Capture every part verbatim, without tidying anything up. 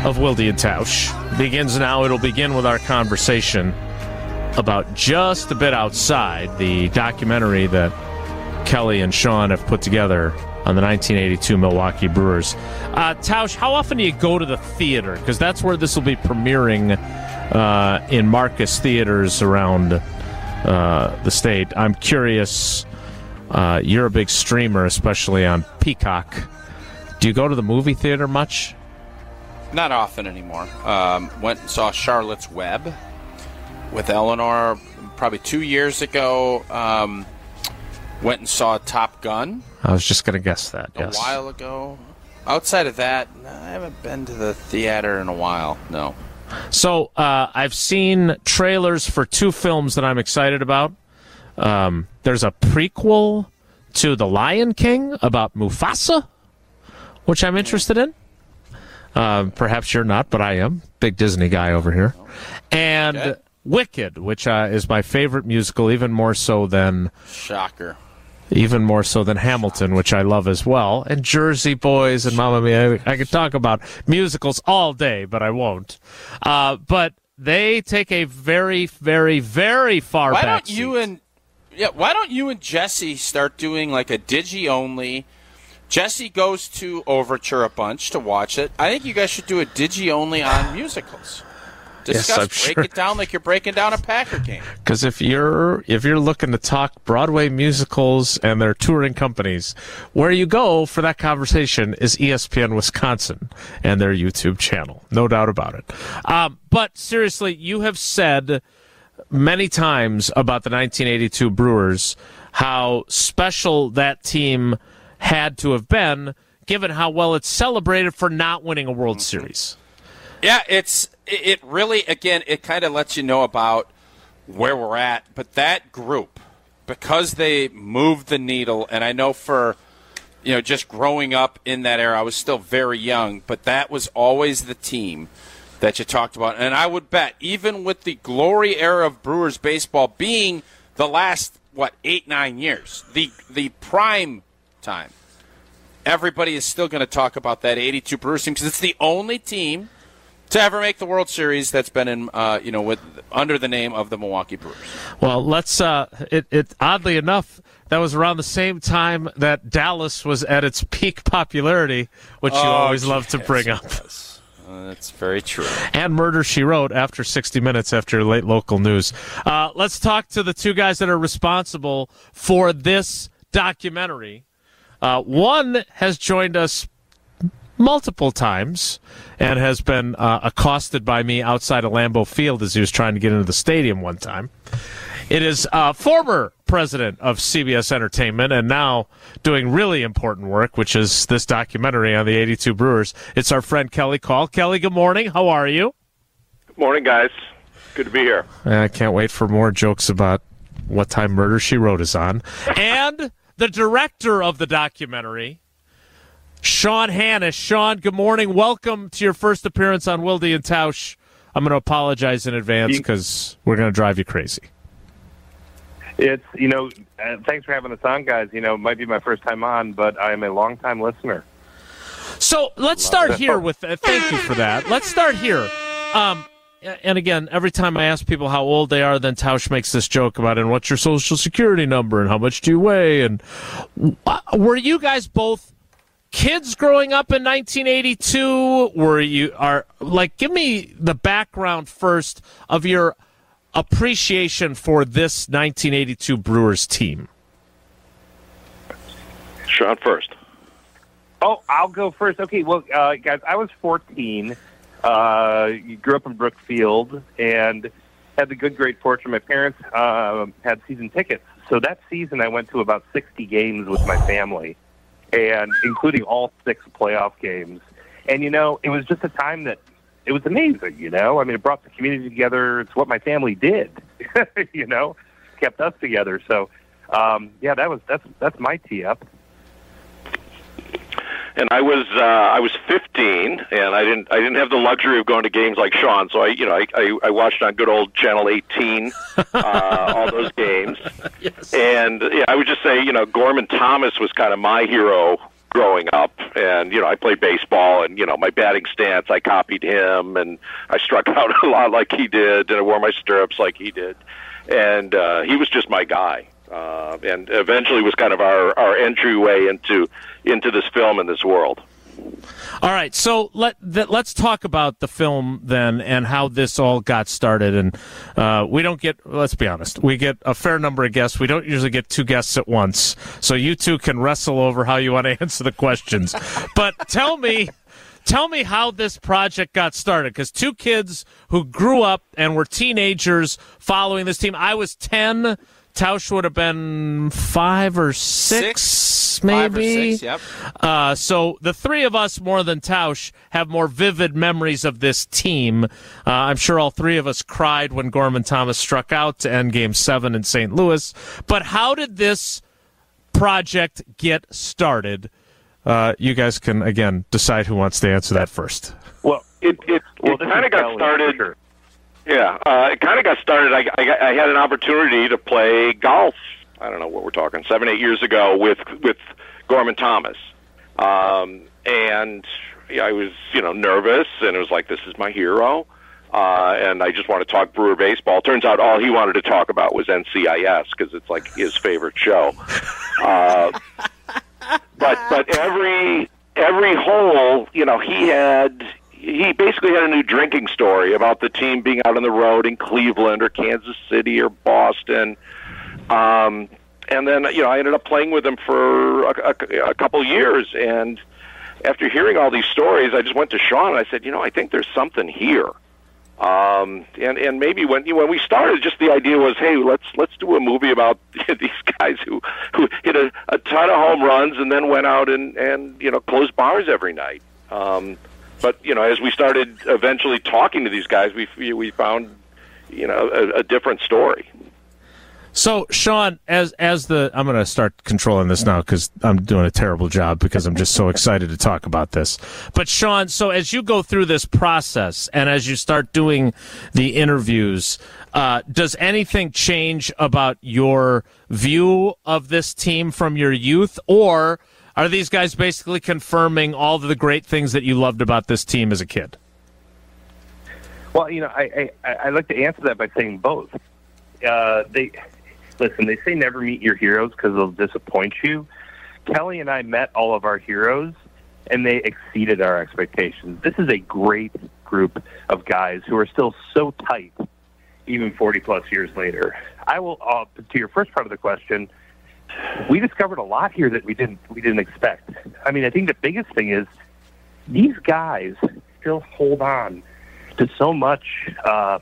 of Wilde and Tausch begins now. It'll begin with our conversation about Just a Bit Outside, the documentary that Kelly and Sean have put together on the nineteen eighty-two Milwaukee Brewers. Uh, Tausch, how often do you go to the theater? Because that's where this will be premiering uh, in Marcus theaters around uh, the state. I'm curious, uh, you're a big streamer, especially on Peacock. Do you go to the movie theater much? Not often anymore. Um, went and saw Charlotte's Web with Eleanor probably two years ago. Um, went and saw Top Gun. I was just going to guess that, a yes. while ago. Outside of that, I haven't been to the theater in a while, no. So uh, I've seen trailers for two films that I'm excited about. Um, there's a prequel to The Lion King about Mufasa, which I'm interested in. Uh, perhaps you're not, but I am. Big Disney guy over here. And Okay. Wicked, which uh, is my favorite musical, even more so than... Shocker. Even more so than Hamilton, which I love as well. And Jersey Boys and Mamma Mia. I, I could talk about musicals all day, but I won't. Uh, but they take a very, very, very far Why back don't you seat. and yeah? Why don't you and Jesse start doing like a digi only? Jesse goes to Overture a bunch to watch it. I think you guys should do a digi only on musicals. Discuss, Yes, I'm break sure. it down like you're breaking down a Packer game. Because if you're if you're looking to talk Broadway musicals and their touring companies, where you go for that conversation is E S P N Wisconsin and their YouTube channel. No doubt about it. Um, but seriously, you have said many times about the nineteen eighty-two Brewers how special that team had to have been, given how well it's celebrated for not winning a World Series. Yeah, it's it really, again, it kind of lets you know about where we're at. But that group, because they moved the needle, and I know for, you know, just growing up in that era, I was still very young, but that was always the team that you talked about. And I would bet, even with the glory era of Brewers baseball being the last, what, eight, nine years, the the prime time, everybody is still going to talk about that eighty-two Brewers team because it's the only team to ever make the World Series that's been in, uh, you know, with under the name of the Milwaukee Brewers. Well, let's. Uh, it, it oddly enough, that was around the same time that Dallas was at its peak popularity, which you Oh, always love to yes, bring it up. was. Uh, that's very true. And Murder, She Wrote after sixty minutes after late local news. Uh, let's talk to the two guys that are responsible for this documentary. Uh, one has joined us multiple times and has been uh, accosted by me outside of Lambeau Field as he was trying to get into the stadium one time. It is uh, former president of C B S Entertainment and now doing really important work, which is this documentary on the eighty-two Brewers. It's our friend Kelly Call. Kelly, good morning. How are you? Good morning, guys. Good to be here. I can't wait for more jokes about what time Murder, She Wrote is on. And the director of the documentary, Sean Hannis. Sean, good morning. Welcome to your first appearance on Wilde and Tausch. I'm going to apologize in advance because we're going to drive you crazy. It's, you know, uh, thanks for having us on, guys. You know, it might be my first time on, but I am a long-time listener. So let's start here with, uh, thank you for that. Let's start here. Um, and again, every time I ask people how old they are, then Tausch makes this joke about, and what's your social security number, and how much do you weigh? And uh, were you guys both kids growing up in nineteen eighty-two? Were you are like give me the background first of your appreciation for this nineteen eighty-two Brewers team. Sean first. Oh, I'll go first. Okay, well, uh, guys, I was fourteen. Uh, grew up in Brookfield and had the good, great fortune. My parents uh, had season tickets. So that season I went to about sixty games with my family, and including all six playoff games. And, you know, it was just a time that it was amazing, you know? I mean, it brought the community together. It's what my family did, you know? Kept us together. So, um, yeah, that was that's that's my tee up. And I was uh, I was fifteen, and I didn't I didn't have the luxury of going to games like Sean. So I you know I I, I watched on good old Channel eighteen uh, all those games. Yes. And yeah, I would just say you know Gorman Thomas was kind of my hero growing up, and you know I played baseball, and you know my batting stance, I copied him, and I struck out a lot like he did, and I wore my stirrups like he did, and uh, he was just my guy, uh, and eventually was kind of our, our entryway into into this film and this world. All right, so let th- let's talk about the film then and how this all got started. And uh, we don't get, let's be honest, we get a fair number of guests. We don't usually get two guests at once, so you two can wrestle over how you want to answer the questions. But tell me, tell me how this project got started, because two kids who grew up and were teenagers following this team. I was ten. Tausch would have been five or six, six maybe. Five or six, yep. Uh, so the three of us, more than Tausch, have more vivid memories of this team. Uh, I'm sure all three of us cried when Gorman Thomas struck out to end Game seven in Saint Louis. But how did this project get started? Uh, you guys can, again, decide who wants to answer that first. Well, it, it, well, it kind of got Kelly, started... Sure. Yeah, uh, it kind of got started. I, I, I had an opportunity to play golf. I don't know what we're talking, seven, eight years ago with with Gorman Thomas, um, and yeah, I was you know nervous, and it was like, this is my hero, uh, and I just want to talk Brewer baseball. Turns out all he wanted to talk about was N C I S because it's like his favorite show. Uh, but but every every hole, you know, he had. He basically had a new drinking story about the team being out on the road in Cleveland or Kansas City or Boston. Um, and then, you know, I ended up playing with him for a, a, a couple years. And after hearing all these stories, I just went to Sean and I said, you know, I think there's something here. Um, and, and maybe when you know, when we started, just the idea was, hey, let's let's do a movie about these guys who, who hit a, a ton of home runs and then went out and, and you know, closed bars every night. Um But, you know, as we started eventually talking to these guys, we we found, you know, a, a different story. So, Sean, as as the I'm going to start controlling this now because I'm doing a terrible job because I'm just so excited to talk about this. But, Sean, so as you go through this process and as you start doing the interviews, uh, does anything change about your view of this team from your youth, or are these guys basically confirming all of the great things that you loved about this team as a kid? Well, you know, I I, I like to answer that by saying both. Uh, they listen. They say never meet your heroes because they'll disappoint you. Kelly and I met all of our heroes, and they exceeded our expectations. This is a great group of guys who are still so tight, even forty plus years later. I will uh, to your first part of the question. We discovered a lot here that we didn't we didn't expect. I mean, I think the biggest thing is these guys still hold on to so much uh,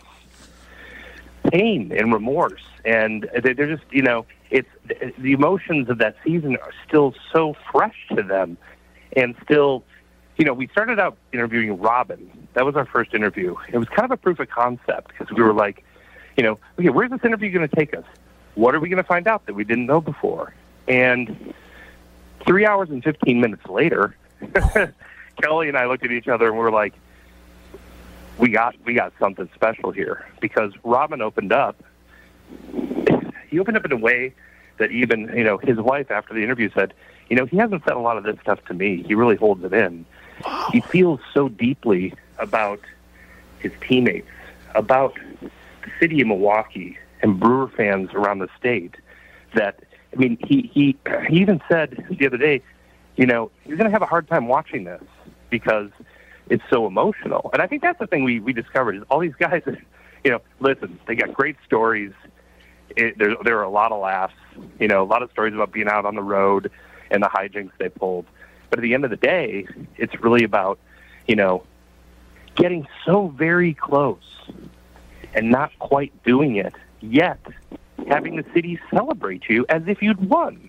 pain and remorse, and they're just you know it's the emotions of that season are still so fresh to them, and still, you know, we started out interviewing Robin. That was our first interview. It was kind of a proof of concept because we were like, you know, okay, where's this interview going to take us? What are we going to find out that we didn't know before? And three hours and fifteen minutes later, Kelly and I looked at each other and we were like, we got we got something special here. Because Robin opened up. He opened up in a way that even, you know, his wife after the interview said, you know, he hasn't said a lot of this stuff to me. He really holds it in. Wow. He feels so deeply about his teammates, about the city of Milwaukee, and Brewer fans around the state that, I mean, he, he, he even said the other day, you know, he's going to have a hard time watching this because it's so emotional. And I think that's the thing we, we discovered is all these guys, you know, listen, they got great stories. It, there, there are a lot of laughs, you know, a lot of stories about being out on the road and the hijinks they pulled. But at the end of the day, it's really about, you know, getting so very close and not quite doing it, yet having the city celebrate you as if you'd won.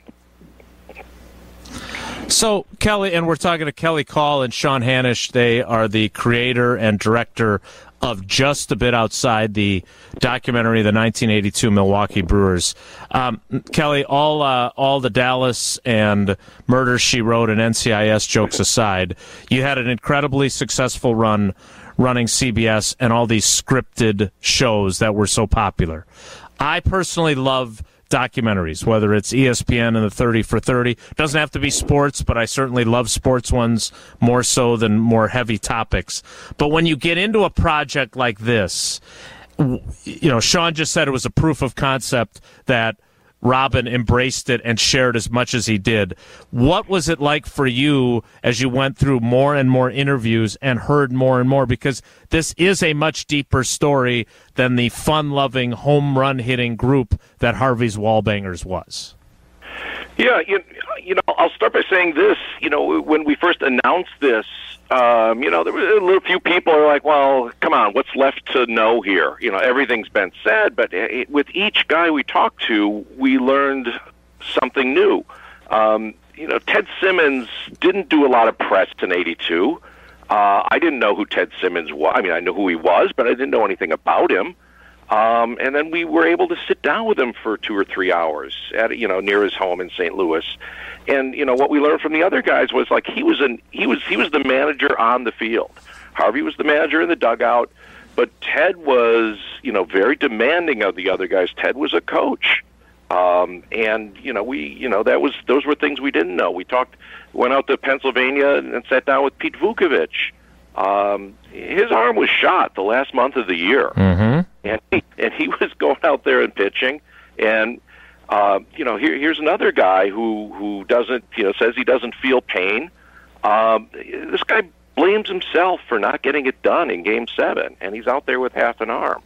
So, Kelly, and we're talking to Kelly Call and Sean Hanisch. They are the creator and director of Just a Bit Outside, the documentary, the nineteen eighty-two Milwaukee Brewers. Um, Kelly, all uh, all the Dallas and Murder, She Wrote and N C I S jokes aside, you had an incredibly successful run running C B S and all these scripted shows that were so popular. I personally love documentaries, whether it's E S P N and the thirty for thirty. Doesn't have to be sports, but I certainly love sports ones more so than more heavy topics. But when you get into a project like this, you know, Sean just said it was a proof of concept that Robin embraced it and shared as much as he did. What was it like for you as you went through more and more interviews and heard more and more? Because this is a much deeper story than the fun-loving, home run-hitting group that Harvey's Wallbangers was. Yeah, you, you know, I'll start by saying this. You know, when we first announced this, um, you know, there were a little few people who are like, well, come on, what's left to know here? You know, everything's been said, but it, with each guy we talked to, we learned something new. Um, you know, Ted Simmons didn't do a lot of press in eighty-two. Uh, I didn't know who Ted Simmons was. I mean, I knew who he was, but I didn't know anything about him. Um, and then we were able to sit down with him for two or three hours at, you know, near his home in Saint Louis. And, you know, what we learned from the other guys was like he was an, he was, he was the manager on the field. Harvey was the manager in the dugout, but Ted was, you know, very demanding of the other guys. Ted was a coach. Um, and, you know, we, you know, that was, those were things we didn't know. We talked, went out to Pennsylvania and sat down with Pete Vukovich. Um, his arm was shot the last month of the year. Mm-hmm. And he, and he was going out there and pitching, and uh, you know, here here's another guy who who doesn't, you know, says he doesn't feel pain. Um, this guy blames himself for not getting it done in Game Seven, and he's out there with half an arm.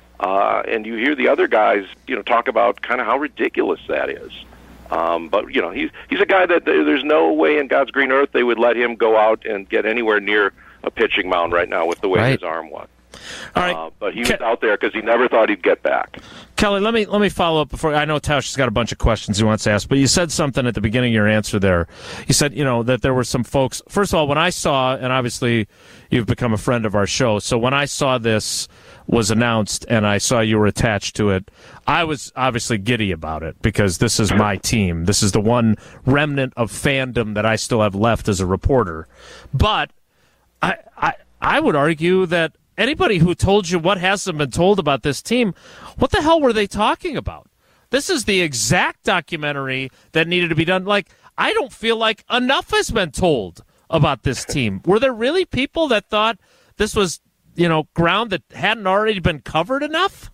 Uh, and you hear the other guys, you know, talk about kind of how ridiculous that is. Um, but you know, he's he's a guy that there's no way in God's green earth they would let him go out and get anywhere near a pitching mound right now with the way right. his arm was. All right. Uh, but he was out there because he never thought he'd get back. Kelly, let me let me follow up before. I know Tausch has got a bunch of questions he wants to ask, but you said something at the beginning of your answer there. You said, you know, that there were some folks. First of all, when I saw, and obviously you've become a friend of our show, so when I saw this was announced and I saw you were attached to it, I was obviously giddy about it because this is my team. This is the one remnant of fandom that I still have left as a reporter. But I I, I would argue that anybody who told you what hasn't been told about this team, what the hell were they talking about? This is the exact documentary that needed to be done. Like, I don't feel like enough has been told about this team. Were there really people that thought this was, you know, ground that hadn't already been covered enough?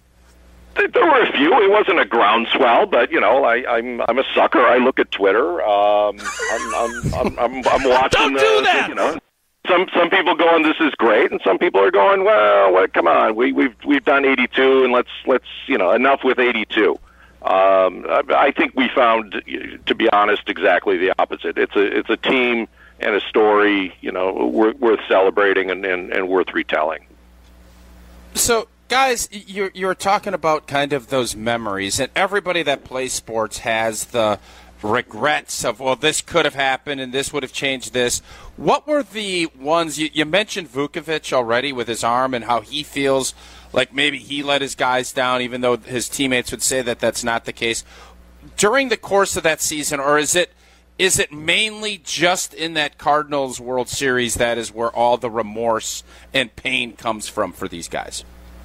There were a few. It wasn't a groundswell, but you know, I, I'm I'm a sucker. I look at Twitter. Um, I'm, I'm I'm I'm I'm watching. Don't the, do that. You know. Some some people going, this is great, and some people are going, well, well come on, we, we've we've done eighty-two, and let's let's you know enough with eighty-two. Um, I, I think we found, to be honest, exactly the opposite. It's a it's a team and a story, you know, worth, worth celebrating and, and, and worth retelling. So, guys, you're you're talking about kind of those memories, and everybody that plays sports has the regrets of, well, this could have happened and this would have changed this. What were the ones, you, you mentioned Vukovich already with his arm and how he feels like maybe he let his guys down even though his teammates would say that that's not the case. During the course of that season, or is it is it mainly just in that Cardinals World Series that is where all the remorse and pain comes from for these guys?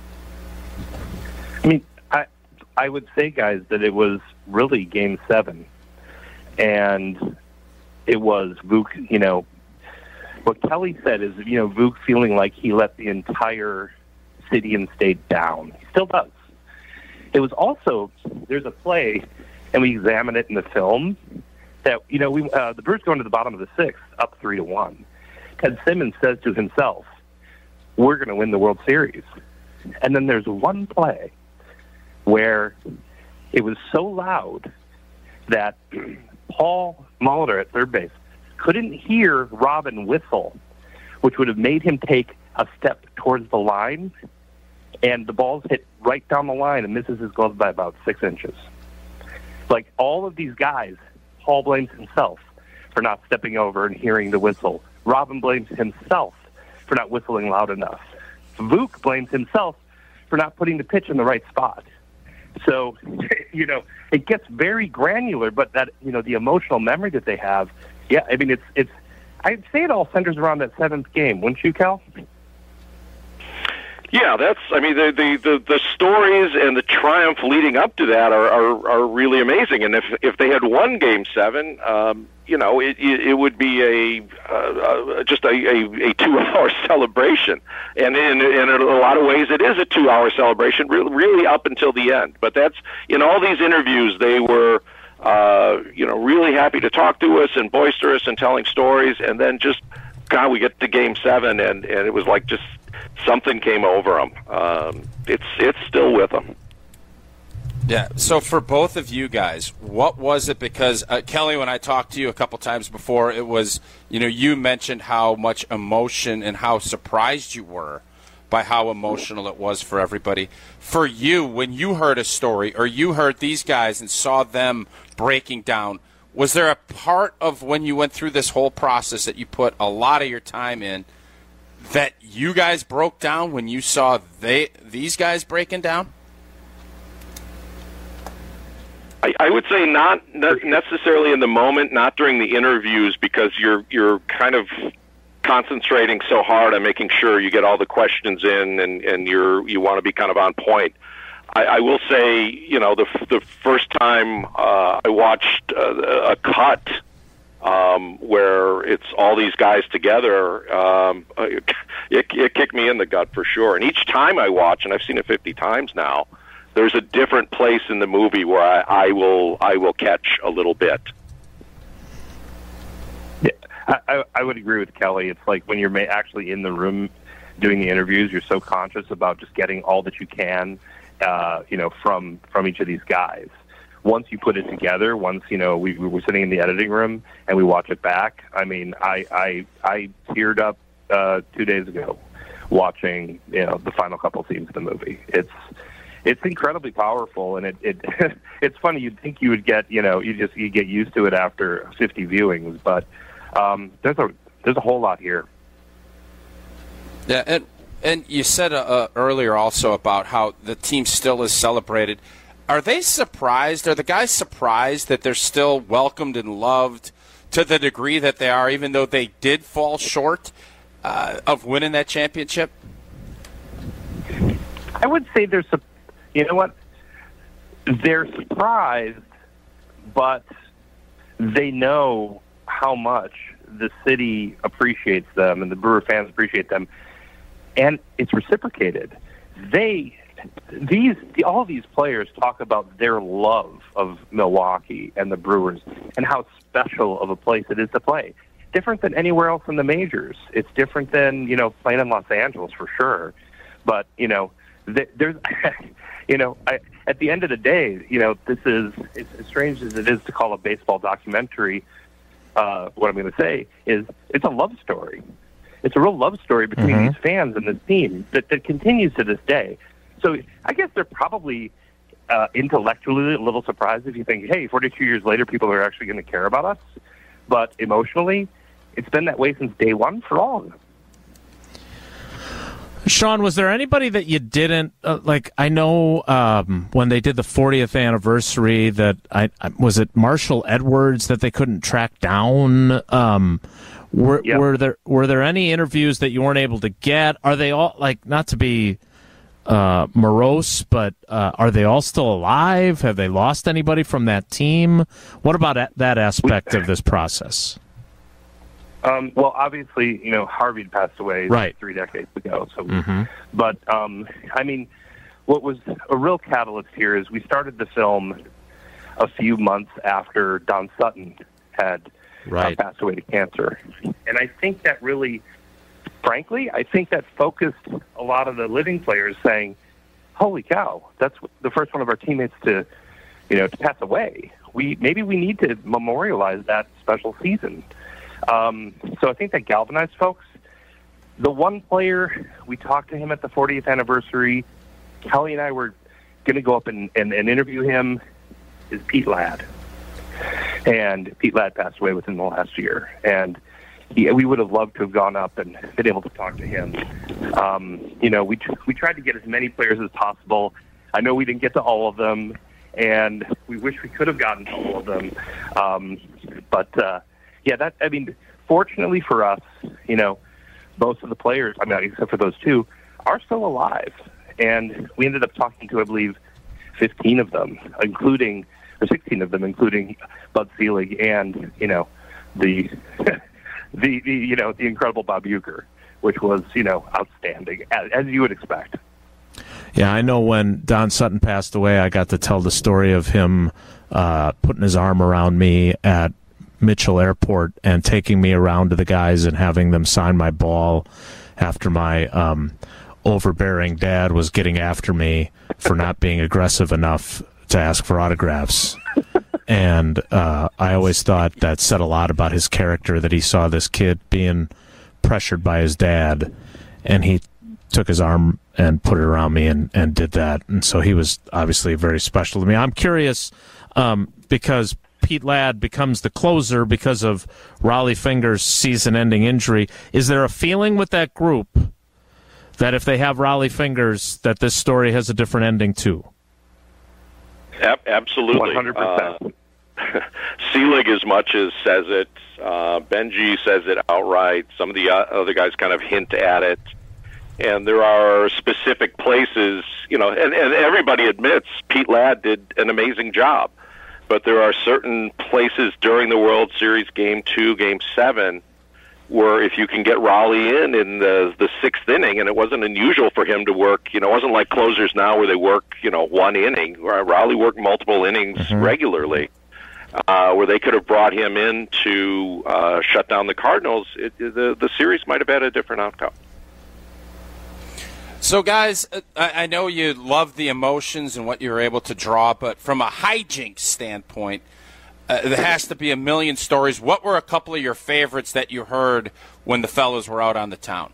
I mean, I I would say, guys, that it was really Game seven. And it was Vuk, you know, what Kelly said is, you know, Vuk feeling like he let the entire city and state down. He still does. It was also, there's a play, and we examine it in the film, that, you know, we uh, the Brewers go into the bottom of the sixth, up three to one. Ted Simmons says to himself, we're going to win the World Series. And then there's one play where it was so loud that Paul Molitor at third base couldn't hear Robin whistle, which would have made him take a step towards the line, and the ball's hit right down the line and misses his glove by about six inches. Like, all of these guys, Paul blames himself for not stepping over and hearing the whistle. Robin blames himself for not whistling loud enough. Vuk blames himself for not putting the pitch in the right spot. So, you know, it gets very granular, but that, you know, the emotional memory that they have, yeah, I mean, it's, it's, I'd say it all centers around that seventh game, wouldn't you, Cal? Yeah, that's. I mean, the, the the the stories and the triumph leading up to that are are, are really amazing. And if if they had won Game Seven, um, you know, it it, it would be a uh, uh, just a, a, a two hour celebration. And in in a lot of ways, it is a two hour celebration, really, really up until the end. But that's in all these interviews, they were. Uh, you know, really happy to talk to us and boisterous and telling stories, and then just, God, we get to Game Seven, and, and it was like just something came over them. Um, it's it's still with them. Yeah. So for both of you guys, what was it? Because uh, Kelly, when I talked to you a couple times before, it was, you know, you mentioned how much emotion and how surprised you were by how emotional it was for everybody. For you, when you heard a story or you heard these guys and saw them breaking down, was there a part of when you went through this whole process that you put a lot of your time in that you guys broke down when you saw they these guys breaking down? I, I would say not, not necessarily in the moment, not during the interviews, because you're you're kind of concentrating so hard on making sure you get all the questions in, and, and you're you want to be kind of on point. I, I will say, you know, the the first time uh, I watched uh, a cut um, where it's all these guys together, um, it, it kicked me in the gut for sure. And each time I watch, and I've seen it fifty times now, there's a different place in the movie where I, I will I will catch a little bit. I, I would agree with Kelly. It's like when you're ma- actually in the room doing the interviews, you're so conscious about just getting all that you can, uh, you know, from from each of these guys. Once you put it together, once, you know, we, we were sitting in the editing room and we watch it back, I mean, I I, I teared up uh, two days ago watching, you know, the final couple scenes of the movie. It's it's incredibly powerful, and it, it it's funny. You'd think you would get, you know, you just you get used to it after fifty viewings, but Um, there's a there's a whole lot here. Yeah, and and you said uh, uh, earlier also about how the team still is celebrated. Are they surprised? Are the guys surprised that they're still welcomed and loved to the degree that they are, even though they did fall short uh, of winning that championship? I would say they're, you know what, they're surprised, but they know how much the city appreciates them and the Brewer fans appreciate them, and it's reciprocated. They, these, all these players talk about their love of Milwaukee and the Brewers and how special of a place it is to play. Different than anywhere else in the majors. It's different than, you know, playing in Los Angeles for sure. But, you know, th- there's, you know, I, at the end of the day, you know, this is, it's as strange as it is to call a baseball documentary. Uh, what I'm going to say is it's a love story. It's a real love story between mm-hmm. these fans and this team that, that continues to this day. So I guess they're probably uh, intellectually a little surprised if you think, hey, forty-two years later, people are actually going to care about us. But emotionally, it's been that way since day one for all of them. Sean, was there anybody that you didn't uh, like? I know um, when they did the fortieth anniversary, that I, I was it Marshall Edwards that they couldn't track down. Um, were, yep. were there were there any interviews that you weren't able to get? Are they all, like, not to be uh, morose, but uh, are they all still alive? Have they lost anybody from that team? What about that aspect of this process? Um, well, obviously, you know, Harvey passed away right. three decades ago. So, mm-hmm. But, um, I mean, what was a real catalyst here is we started the film a few months after Don Sutton had right. uh, passed away to cancer. And I think that really, frankly, I think that focused a lot of the living players saying, holy cow, that's the first one of our teammates to, you know, to pass away. We maybe we need to memorialize that special season. Um, so I think that galvanized folks. The one player, we talked to him at the fortieth anniversary. Kelly and I were going to go up and, and, and interview him, is Pete Ladd. And Pete Ladd passed away within the last year. And he, we would have loved to have gone up and been able to talk to him. Um, you know, we, we tried to get as many players as possible. I know we didn't get to all of them, and we wish we could have gotten to all of them. Um, but, uh, Yeah, that I mean, fortunately for us, you know, most of the players, I mean, except for those two, are still alive. And we ended up talking to, I believe, fifteen of them, including, or sixteen of them, including Bud Selig and, you know, the, the, the, you know, the incredible Bob Uecker, which was, you know, outstanding, as, as you would expect. Yeah, I know when Don Sutton passed away, I got to tell the story of him uh, putting his arm around me at Mitchell Airport and taking me around to the guys and having them sign my ball after my um, overbearing dad was getting after me for not being aggressive enough to ask for autographs. And uh, I always thought that said a lot about his character, that he saw this kid being pressured by his dad, and he took his arm and put it around me and, and did that. And so he was obviously very special to me. I'm curious, um, because Pete Ladd becomes the closer because of Rollie Fingers' season-ending injury. Is there a feeling with that group that if they have Rollie Fingers, that this story has a different ending too? Ab- absolutely. one hundred percent. Uh, Selig as much as says it. Uh, Benji says it outright. Some of the uh, other guys kind of hint at it. And there are specific places, you know, and, and everybody admits Pete Ladd did an amazing job. But there are certain places during the World Series, Game two, Game seven, where if you can get Rollie in in the the sixth inning, and it wasn't unusual for him to work, you know, it wasn't like closers now where they work, you know, one inning. Rollie worked multiple innings mm-hmm. regularly, uh, where they could have brought him in to uh, shut down the Cardinals. It, the the series might have had a different outcome. So, guys, I I know you love the emotions and what you're able to draw, but from a hijinks standpoint, uh, there has to be a million stories. What were a couple of your favorites that you heard when the fellas were out on the town?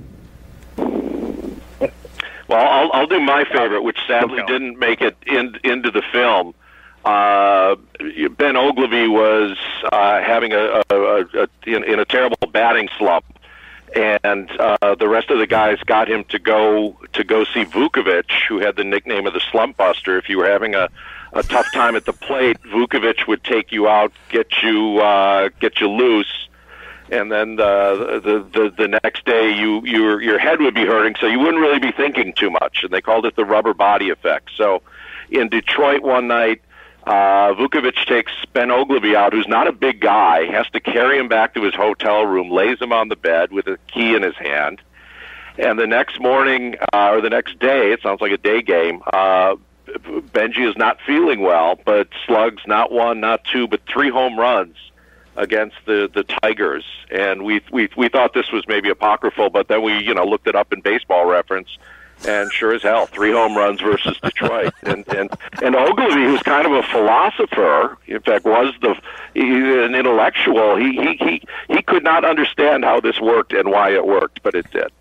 Well, I'll, I'll do my favorite, which sadly didn't make it in, into the film. Uh, Ben Oglivie was uh, having a, a, a, a in, in a terrible batting slump. And uh, the rest of the guys got him to go to go see Vukovic, who had the nickname of the Slump Buster. If you were having a, a tough time at the plate, Vukovic would take you out, get you uh, get you loose, and then the, the the the next day you your your head would be hurting, so you wouldn't really be thinking too much. And they called it the rubber body effect. So in Detroit one night, Uh, Vukovic takes Ben Oglivie out, who's not a big guy, has to carry him back to his hotel room, lays him on the bed with a key in his hand. And the next morning, uh, or the next day, it sounds like a day game, uh, Benji is not feeling well, but slugs not one, not two, but three home runs against the, the Tigers. And we, we, we thought this was maybe apocryphal, but then we, you know, looked it up in Baseball Reference. And sure as hell, three home runs versus Detroit. and and and Oglivie, who's kind of a philosopher, in fact, was the he, an intellectual. He, he he he could not understand how this worked and why it worked, but it did.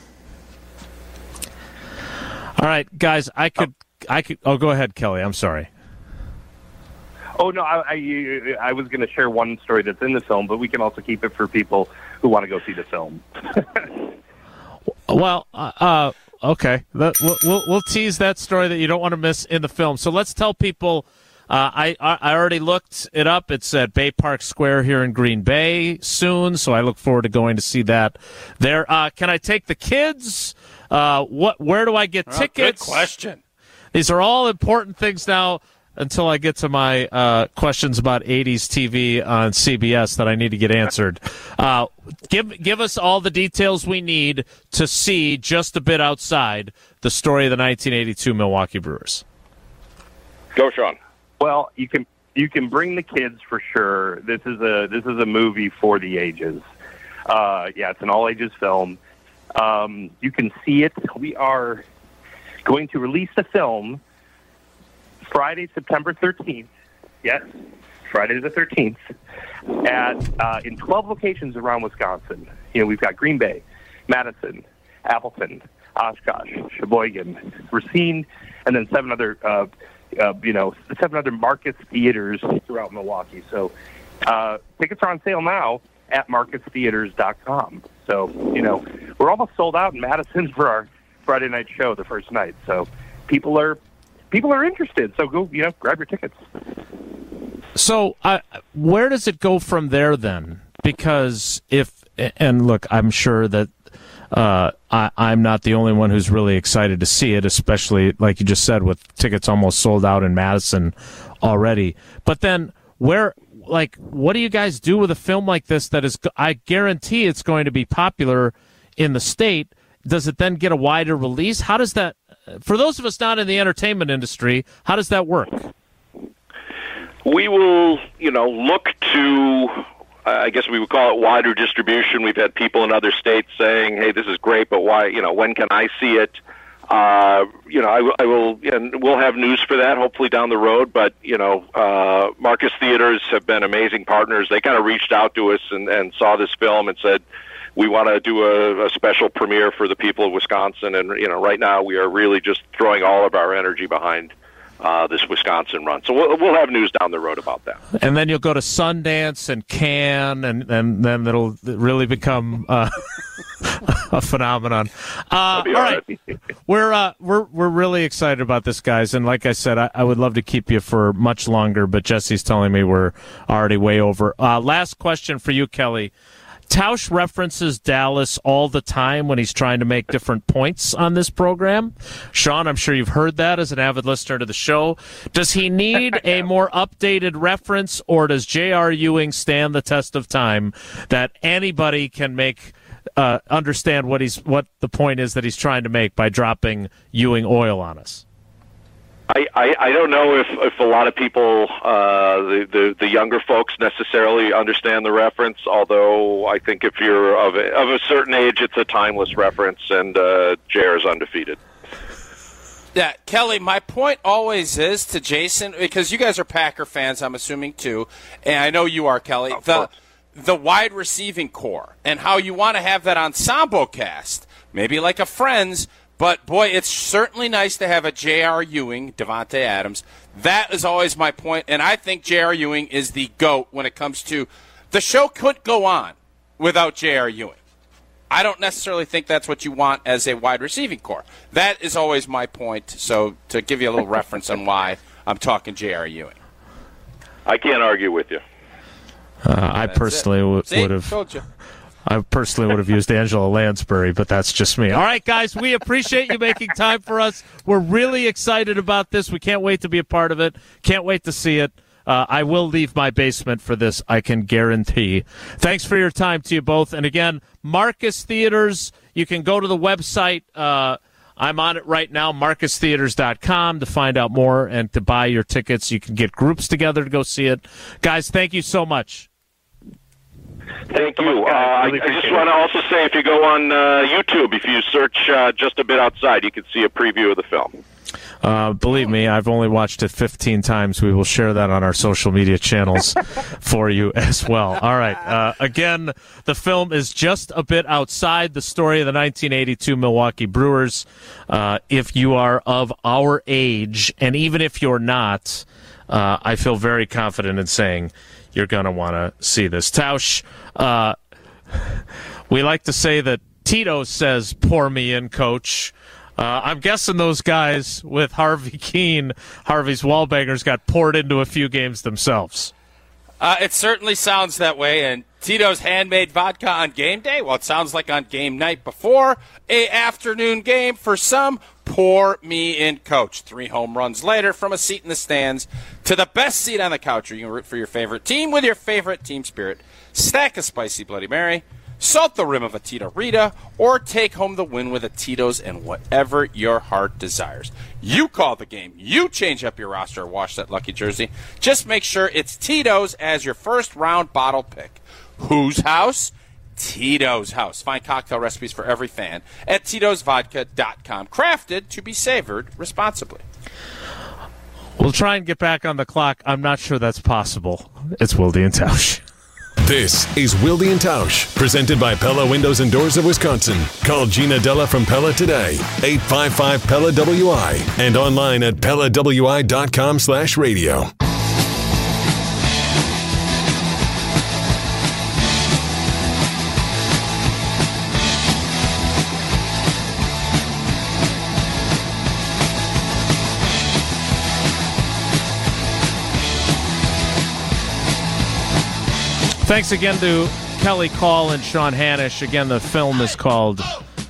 All right, guys, I could I could. Oh, go ahead, Kelly. I'm sorry. Oh no, I I, I was going to share one story that's in the film, but we can also keep it for people who want to go see the film. Well, uh. Okay, we'll, we'll we'll tease that story that you don't want to miss in the film. So let's tell people. Uh, I I already looked it up. It's at Bay Park Square here in Green Bay soon. So I look forward to going to see that there. Uh, can I take the kids? Uh, what? Where do I get oh, tickets? Good question. These are all important things now. Until I get to my uh, questions about eighties T V on C B S that I need to get answered. Uh, give give us all the details we need to see just a bit outside the story of the nineteen eighty-two Milwaukee Brewers. Go, Sean. Well, you can you can bring the kids for sure. This is a this is a movie for the ages. Uh, yeah, it's an all ages film. Um, you can see it. We are going to release the film Friday, September thirteenth. Yes, Friday the thirteenth, at uh, in twelve locations around Wisconsin. You know, we've got Green Bay, Madison, Appleton, Oshkosh, Sheboygan, Racine, and then seven other, uh, uh, you know, seven other Marcus theaters throughout Milwaukee. So uh, tickets are on sale now at marcus theaters dot com. So, you know, we're almost sold out in Madison for our Friday night show, the first night. So people are people are interested. So go, you know, grab your tickets. So uh, where does it go from there then? Because if, and look, I'm sure that uh, I, I'm not the only one who's really excited to see it, especially, like you just said, with tickets almost sold out in Madison already. But then where, like, what do you guys do with a film like this that is, I guarantee it's going to be popular in the state? Does it then get a wider release? How does that, for those of us not in the entertainment industry, how does that work? We will, you know, look to, I guess we would call it wider distribution. We've had people in other states saying, hey, this is great, but why, you know, when can I see it? Uh, you know, I, I will, and we'll have news for that hopefully down the road, but, you know, uh, Marcus Theaters have been amazing partners. They kind of reached out to us and, and saw this film and said, we want to do a, a special premiere for the people of Wisconsin. And, you know, right now we are really just throwing all of our energy behind uh, this Wisconsin run. So we'll, we'll have news down the road about that. And then you'll go to Sundance and Cannes, and, and then it'll really become uh, a phenomenon. Uh, all right. right. We're, uh, we're, we're really excited about this, guys. And like I said, I, I would love to keep you for much longer, but Jesse's telling me we're already way over. Uh, last question for you, Kelly. Tausch references Dallas all the time when he's trying to make different points on this program. Sean, I'm sure you've heard that as an avid listener to the show. Does he need a more updated reference, or does J R. Ewing stand the test of time that anybody can make uh, understand what he's what the point is that he's trying to make by dropping Ewing oil on us? I, I, I don't know if, if a lot of people, uh, the, the, the younger folks necessarily understand the reference, although I think if you're of a, of a certain age, it's a timeless reference, and uh, J R is undefeated. Yeah, Kelly, my point always is to Jason, because you guys are Packer fans, I'm assuming, too, and I know you are, Kelly, of the, course. the wide receiving core and how you want to have that ensemble cast, maybe like a Friends. But, boy, it's certainly nice to have a J R. Ewing, Devontae Adams. That is always my point, and I think J R. Ewing is the GOAT when it comes to the show couldn't go on without J R. Ewing. I don't necessarily think that's what you want as a wide receiving core. That is always my point, so to give you a little reference on why I'm talking J R. Ewing. I can't argue with you. Uh, I personally w- would have. Told you. I personally would have used Angela Lansbury, but that's just me. All right, guys, we appreciate you making time for us. We're really excited about this. We can't wait to be a part of it. Can't wait to see it. Uh, I will leave my basement for this, I can guarantee. Thanks for your time to you both. And again, Marcus Theaters, you can go to the website. Uh, I'm on it right now, marcus theaters dot com, to find out more and to buy your tickets. You can get groups together to go see it. Guys, thank you so much. Thank you. Uh, I, I just want to also say, if you go on uh, YouTube, if you search uh, Just a Bit Outside, you can see a preview of the film. Uh, believe me, I've only watched it fifteen times. We will share that on our social media channels for you as well. All right. Uh, again, the film is Just a Bit Outside, the story of the nineteen eighty-two Milwaukee Brewers. Uh, if you are of our age, and even if you're not, uh, I feel very confident in saying you're going to want to see this. Tausch, uh, we like to say that Tito says, pour me in, coach. Uh, I'm guessing those guys with Harvey Keene, Harvey's Wallbangers, got poured into a few games themselves. Uh, it certainly sounds that way, and Tito's handmade vodka on game day? Well, it sounds like on game night before a afternoon game for some. Pour me in, coach. Three home runs later, from a seat in the stands to the best seat on the couch, where you can root for your favorite team with your favorite team spirit. Stack a spicy Bloody Mary, salt the rim of a Tito Rita, or take home the win with a Tito's and whatever your heart desires. You call the game. You change up your roster or wash that lucky jersey. Just make sure it's Tito's as your first round bottle pick. Whose house? Tito's house. Find cocktail recipes for every fan at Titos Vodka dot com. Crafted to be savored responsibly. We'll try and get back on the clock. I'm not sure that's possible. It's Wilde and Tausch. This is Wilde and Tausch, presented by Pella Windows and Doors of Wisconsin. Call Gina Della from Pella today, eight five five P E L L A W I, and online at Pella W I dot com slash radio. Thanks again to Kelly Call and Sean Hanisch. Again, the film is called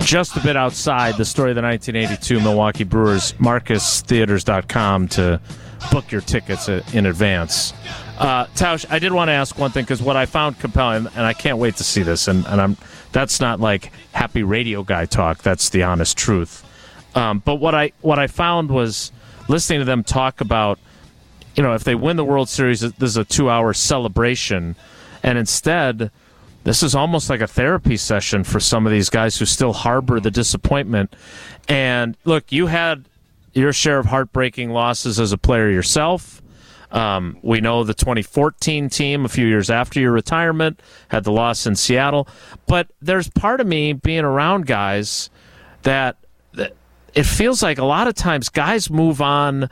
just a bit outside the story of the nineteen eighty-two Milwaukee Brewers, marcus theaters dot com to book your tickets in advance. Uh, Tausch, I did want to ask one thing, because what I found compelling, and I can't wait to see this, and, and I'm that's not like happy radio guy talk, that's the honest truth. Um, but what I what I found was listening to them talk about, you know, if they win the World Series, this is a two-hour celebration, and instead, this is almost like a therapy session for some of these guys who still harbor the disappointment. And look, you had your share of heartbreaking losses as a player yourself. Um, we know the twenty fourteen team, a few years after your retirement, had the loss in Seattle. But there's part of me being around guys that, that it feels like a lot of times guys move on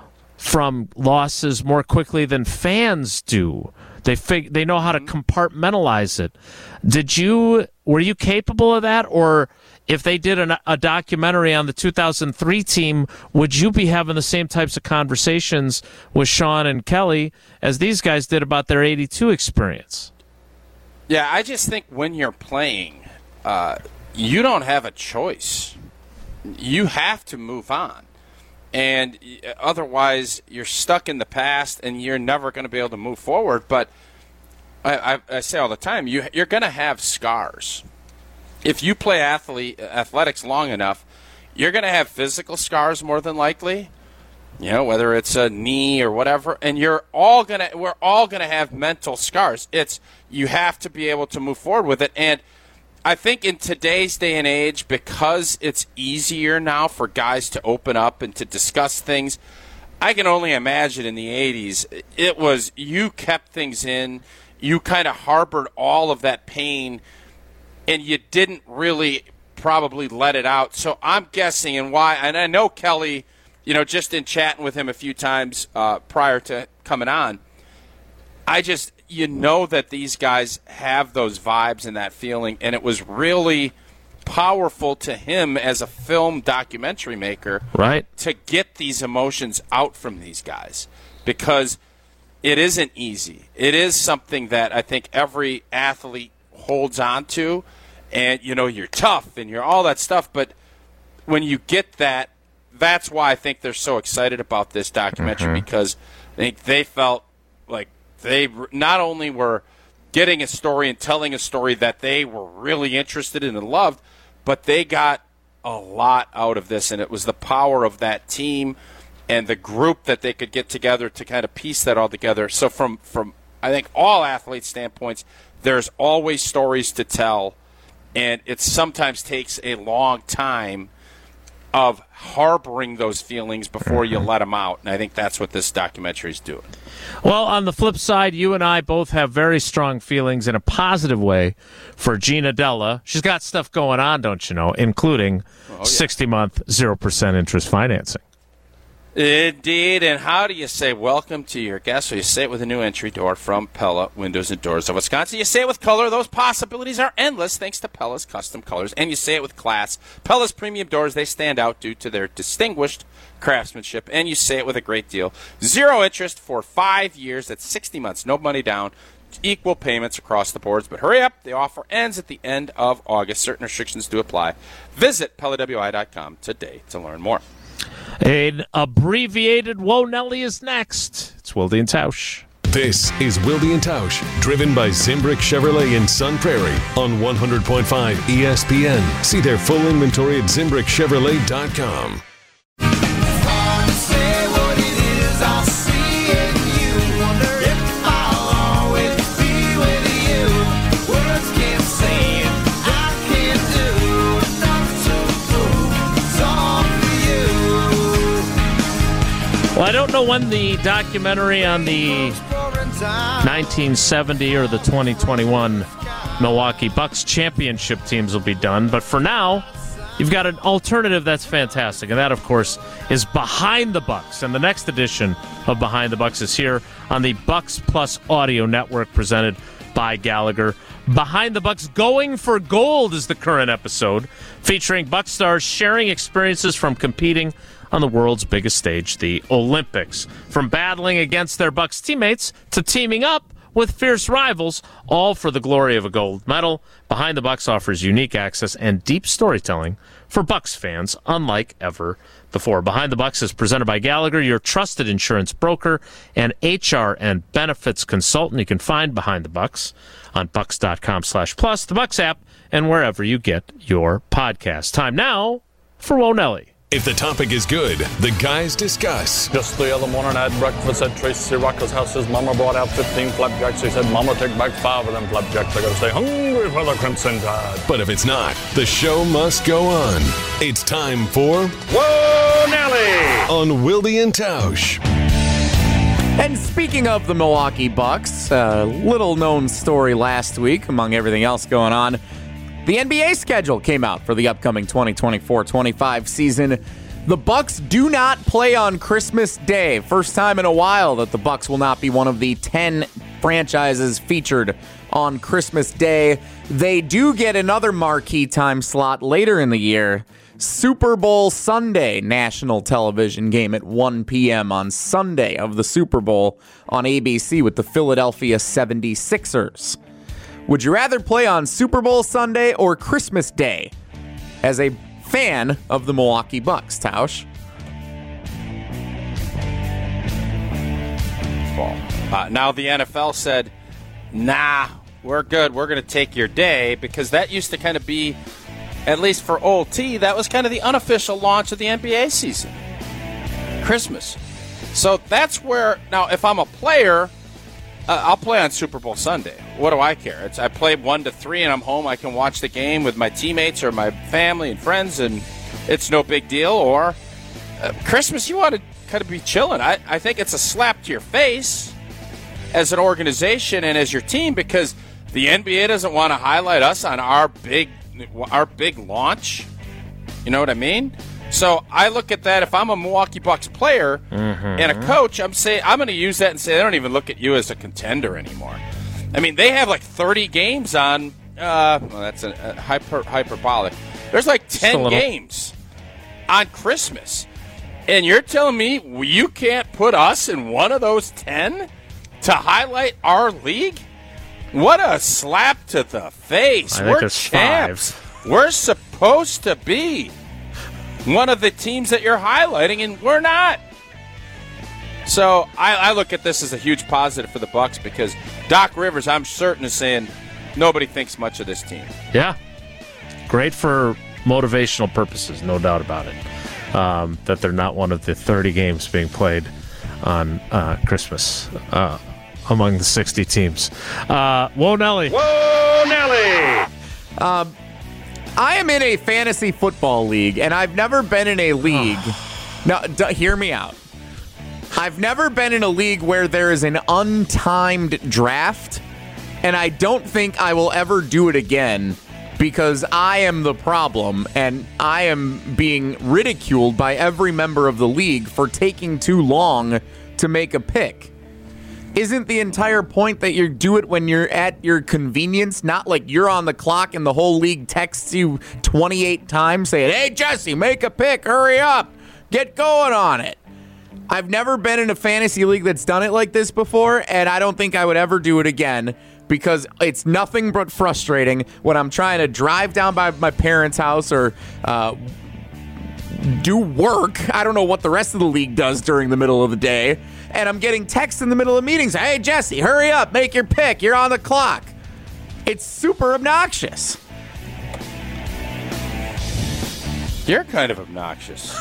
from losses more quickly than fans do. They fig- they know how to compartmentalize it. Did you were you capable of that, or if they did an, a documentary on the two thousand three team, would you be having the same types of conversations with Sean and Kelly as these guys did about their eighty-two experience? Yeah, I just think when you're playing, uh, you don't have a choice. You have to move on. And otherwise, you're stuck in the past, and you're never going to be able to move forward. But I, I, I say all the time, you, you're going to have scars. If you play athlete, athletics long enough, you're going to have physical scars more than likely. You know, whether it's a knee or whatever, and you're all gonna, we're all going to have mental scars. It's you have to be able to move forward with it, and I think in today's day and age, because it's easier now for guys to open up and to discuss things, I can only imagine in the eighties, it was you kept things in, you kind of harbored all of that pain, and you didn't really probably let it out. So I'm guessing, and why, and I know Kelly, you know, just in chatting with him a few times uh, prior to coming on, I just, you know that these guys have those vibes and that feeling, and it was really powerful to him as a film documentary maker, right, to get these emotions out from these guys, because it isn't easy. It is something that I think every athlete holds on to, and, you know, you're tough and you're all that stuff, but when you get that, that's why I think they're so excited about this documentary, mm-hmm. because I think they felt like they not only were getting a story and telling a story that they were really interested in and loved, but they got a lot out of this, and it was the power of that team and the group that they could get together to kind of piece that all together. So from, from I think, all athletes' standpoints, there's always stories to tell, and it sometimes takes a long time of harboring those feelings before you let them out. And I think that's what this documentary is doing. Well, on the flip side, you and I both have very strong feelings in a positive way for Gina Della. She's got stuff going on, don't you know, including oh, yeah. sixty-month, zero percent interest financing. Indeed, and how do you say welcome to your guest? So you say it with a new entry door from Pella Windows and Doors of Wisconsin. You say it with color. Those possibilities are endless thanks to Pella's custom colors. And you say it with class. Pella's premium doors, they stand out due to their distinguished craftsmanship. And you say it with a great deal. Zero interest for five years. That's sixty months. No money down. Equal payments across the boards. But hurry up. The offer ends at the end of August. Certain restrictions do apply. Visit Pella W I dot com today to learn more. An abbreviated Whoa Nelly is next. It's Wilde and Tausch. This is Wilde and Tausch, driven by Zimbrick Chevrolet in Sun Prairie on one hundred point five E S P N. See their full inventory at Zimbrick Chevrolet dot com. Well, I don't know when the documentary on the nineteen seventy or the twenty twenty-one Milwaukee Bucks championship teams will be done, but for now, you've got an alternative that's fantastic, and that, of course, is Behind the Bucks. And the next edition of Behind the Bucks is here on the Bucks Plus Audio Network, presented by Gallagher. Behind the Bucks Going for Gold is the current episode, featuring Bucks stars sharing experiences from competing on the world's biggest stage, the Olympics. From battling against their Bucks teammates to teaming up with fierce rivals, all for the glory of a gold medal. Behind the Bucks offers unique access and deep storytelling for Bucks fans unlike ever before. Behind the Bucks is presented by Gallagher, your trusted insurance broker and H R and benefits consultant. You can find Behind the Bucks on bucks.com slash plus, the Bucks app, and wherever you get your podcast. Time now for Wonelli. If the topic is good, the guys discuss. Just the other morning I had breakfast at Tracy Rocker's house. His mama brought out fifteen flapjacks. He said, Mama, take back five of them flapjacks. I gotta stay hungry for the Crimson Tide. But if it's not, the show must go on. It's time for Whoa, Nelly! On Wilde and Tausch. And speaking of the Milwaukee Bucks, a little-known story last week, among everything else going on, the N B A schedule came out for the upcoming twenty twenty-four twenty-five season. The Bucks do not play on Christmas Day. First time in a while that the Bucks will not be one of the ten franchises featured on Christmas Day. They do get another marquee time slot later in the year. Super Bowl Sunday national television game at one p.m. on Sunday of the Super Bowl on A B C with the Philadelphia seventy-sixers. Would you rather play on Super Bowl Sunday or Christmas Day? As a fan of the Milwaukee Bucks, Tausch. Uh, now the N F L said, nah, we're good. We're going to take your day, because that used to kind of be, at least for old T, that was kind of the unofficial launch of the N B A season. Christmas. So that's where, now if I'm a player, Uh, I'll play on Super Bowl Sunday. What do I care? It's I play one to three and I'm home. I can watch the game with my teammates or my family and friends, and it's no big deal. Or uh, Christmas, you want to kind of be chilling. I, I think it's a slap to your face as an organization and as your team, because the N B A doesn't want to highlight us on our big our big launch. You know what I mean? So I look at that. If I'm a Milwaukee Bucks player mm-hmm. and a coach, I'm saying I'm going to use that and say they don't even look at you as a contender anymore. I mean, they have like thirty games on. Uh, well, that's a, a hyper hyperbolic. There's like ten games on Christmas, and you're telling me you can't put us in one of those ten to highlight our league? What a slap to the face! I We're think it's champs. five. We're supposed to be one of the teams that you're highlighting, and we're not. So I, I look at this as a huge positive for the Bucks, because Doc Rivers, I'm certain, is saying nobody thinks much of this team. Yeah. Great for motivational purposes, no doubt about it. Um, that they're not one of the thirty games being played on uh, Christmas uh, among the sixty teams. Uh, Whoa, Nelly. Whoa, Nelly! Um, I am in a fantasy football league, and I've never been in a league. Now, d- hear me out. I've never been in a league where there is an untimed draft, and I don't think I will ever do it again, because I am the problem, and I am being ridiculed by every member of the league for taking too long to make a pick. Isn't the entire point that you do it when you're at your convenience, not like you're on the clock and the whole league texts you twenty-eight times saying, hey, Jesse, make a pick, hurry up, get going on it. I've never been in a fantasy league that's done it like this before, and I don't think I would ever do it again, because it's nothing but frustrating when I'm trying to drive down by my parents' house or uh, do work. I don't know what the rest of the league does during the middle of the day. And I'm getting texts in the middle of meetings. Hey, Jesse, hurry up. Make your pick. You're on the clock. It's super obnoxious. You're kind of obnoxious.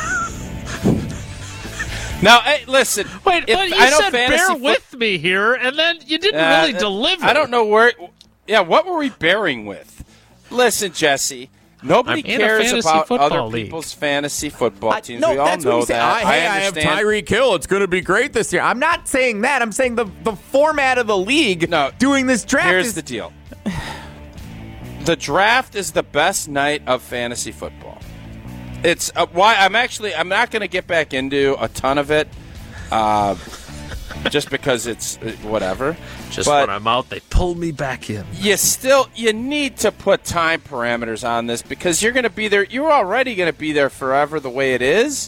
Now, hey, listen. Wait, if, but you I know said bear foot- with me here, and then you didn't uh, really deliver. I don't know where. Yeah, what were we bearing with? Listen, Jesse. Nobody I'm in a cares fantasy about football other league. people's fantasy football I, teams. no, we all that's what know you say. that. I, hey, I, I have understand. Tyreek Hill. It's going to be great this year. I'm not saying that. I'm saying the, the format of the league No, doing this draft Here's is... the deal. The draft is the best night of fantasy football. It's uh, why I'm actually I'm not going to get back into a ton of it, uh, just because it's uh, whatever. Just but when I'm out, they pull me back in. you still you need to put time parameters on this, because you're going to be there. You're already going to be there forever the way it is.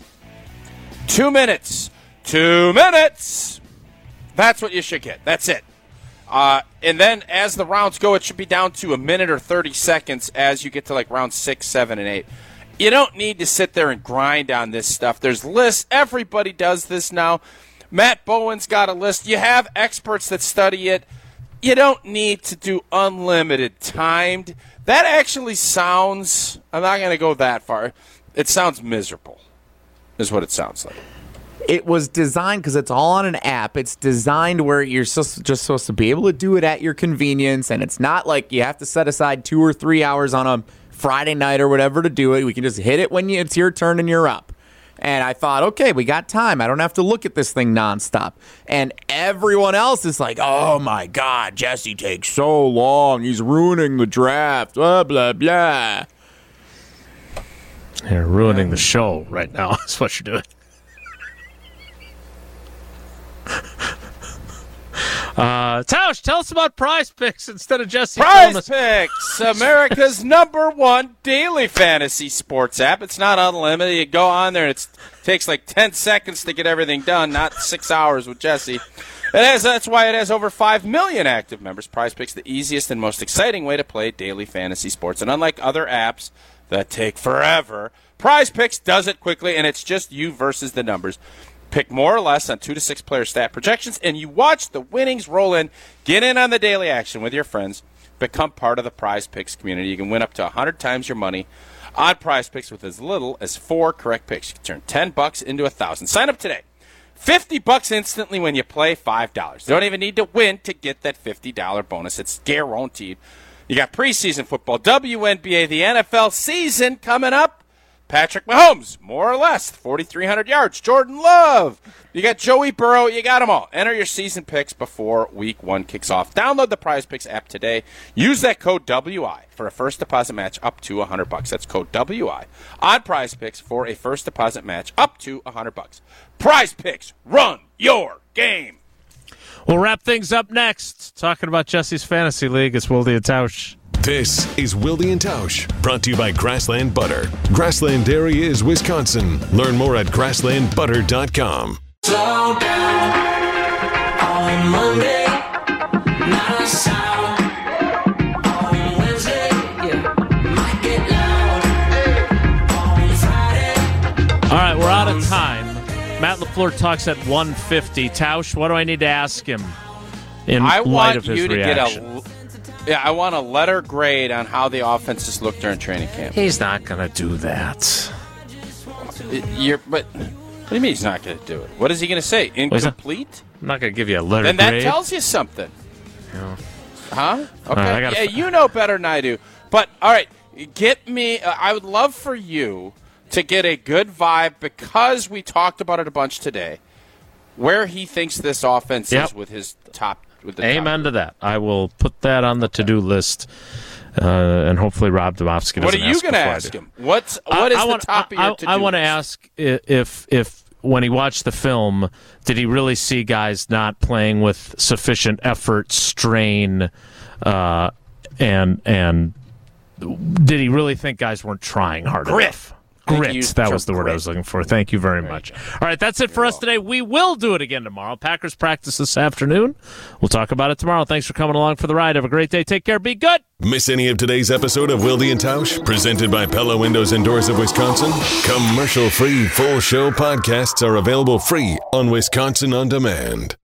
Two minutes. Two minutes. That's what you should get. That's it. Uh, and then as the rounds go, it should be down to a minute or thirty seconds as you get to like round six, seven, and eight. You don't need to sit there and grind on this stuff. There's lists. Everybody does this now. Matt Bowen's got a list. You have experts that study it. You don't need to do unlimited timed. That actually sounds, I'm not going to go that far. It sounds miserable, is what it sounds like. It was designed because it's all on an app. It's designed where you're just, just supposed to be able to do it at your convenience, and it's not like you have to set aside two or three hours on a Friday night or whatever to do it. We can just hit it when you, it's your turn and you're up. And I thought, okay, we got time. I don't have to look at this thing nonstop. And everyone else is like, oh, my God, Jesse takes so long. He's ruining the draft, blah, blah, blah. You're ruining the show right now. That's what you're doing. Uh, Tausch, tell us about Prize Picks instead of Jesse. Prize Picks, America's number one daily fantasy sports app. It's not unlimited. You go on there, and it takes like ten seconds to get everything done, not six hours with Jesse. It has, that's why it has over five million active members. Prize Picks, the easiest and most exciting way to play daily fantasy sports. And unlike other apps that take forever, Prize Picks does it quickly, and it's just you versus the numbers. Pick more or less on two to six player stat projections, and you watch the winnings roll in. Get in on the daily action with your friends. Become part of the Prize Picks community. You can win up to one hundred times your money on Prize Picks with as little as four correct picks. You can turn ten bucks into one thousand. Sign up today. fifty bucks instantly when you play five dollars. You don't even need to win to get that fifty dollars bonus. It's guaranteed. You got preseason football, W N B A, the N F L season coming up. Patrick Mahomes, more or less, forty-three hundred yards. Jordan Love. You got Joey Burrow. You got them all. Enter your season picks before week one kicks off. Download the Prize Picks app today. Use that code W I for a first deposit match up to one hundred bucks. That's code W I on Prize Picks for a first deposit match up to one hundred bucks. Prize Picks, run your game. We'll wrap things up next. Talking about Jesse's Fantasy League. It's Wilde and Tausch. This is Wilde and Tausch, brought to you by Grassland Butter. Grassland Dairy is Wisconsin. Learn more at grassland butter dot com. Slow down on Monday, not a sound. On Wednesday, yeah, might get loud. On Friday. All right, we're out of time. Matt LaFleur talks at one fifty. Tausch, what do I need to ask him in I light want of his you to reaction? get a Yeah, I want a letter grade on how the offenses look during training camp. He's not going to do that. You're, but what do you mean he's not going to do it? What is he going to say? Incomplete? I'm not going to give you a letter then grade. That tells you something. Yeah. Huh? Okay. Right, I gotta yeah, f- you know better than I do. But, all right, get me uh, – I would love for you to get a good vibe because we talked about it a bunch today, where he thinks this offense Yep. is with his top – With the Amen top. to that. I will put that on the to-do list, uh, and hopefully Rob Domofsky doesn't What are you ask going to before I ask do. him? What's, what is I, I the want, top I, of your I, to-do I want to list? ask i- if, if when he watched the film, did he really see guys not playing with sufficient effort, strain, uh, and and did he really think guys weren't trying hard Grit. enough? Grit. Used That the was the word grit. I was looking for. Thank you very much. All right, that's it for us today. We will do it again tomorrow. Packers practice this afternoon. We'll talk about it tomorrow. Thanks for coming along for the ride. Have a great day. Take care. Be good. Miss any of today's episode of Wilde and Tausch, presented by Pella Windows and Doors of Wisconsin? Commercial-free full show podcasts are available free on Wisconsin On Demand.